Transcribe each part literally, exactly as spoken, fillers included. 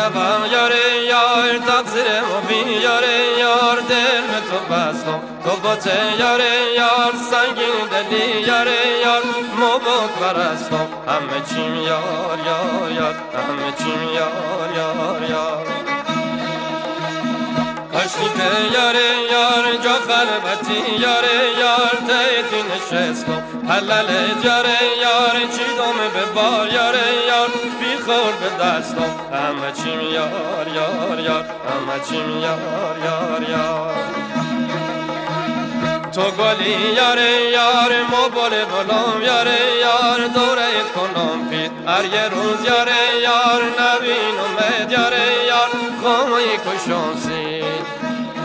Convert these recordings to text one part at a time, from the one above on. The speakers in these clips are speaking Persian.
اول یاره یار تقصیر ما بی یاره یار دل به تو بستم تو باته یاره یار سنگین دلی یاره یار مباد پرستم همه چیم یار یار یار همه چیم یار یار یار کاشکی که یاره یار جا خلبتی یاره یار تیتی نشستم حلالت یاره یار چی دومه به بار یاره یار بی خور به دستم همه چیم یار یار یار همه چیم یار یار یار تو گلی یاره یار مبال بلام یاره یار دورت کنم پید هر یه روز یاره یار نبین امید یاره یار خواهی کشم سید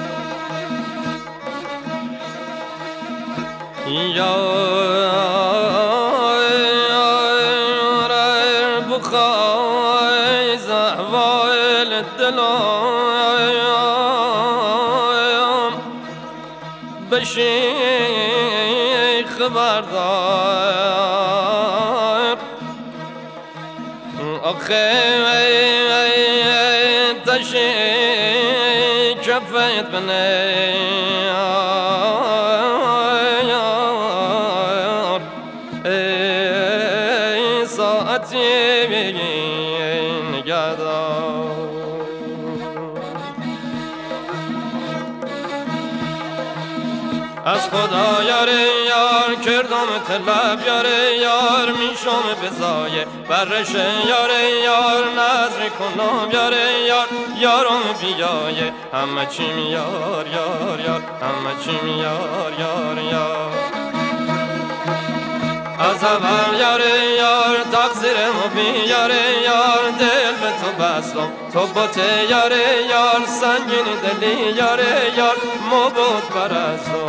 یار بخوای زحوال دلم بشی خبردار آخه تشی کفیت بنی ای ساعتی بگین نگهدار از خدا یاره یار کردم طلب یاره یار میشم بزایه برش یاره یار نظر کنم یاره یار یارم بیایه همه چیم یار یار یار همه چیم یار یار یار از اول یاره یار تقصیر ما بی یاره یار دل به تو بستم تو باته یاره یار سنگین دلی یاره یار مباد پرستم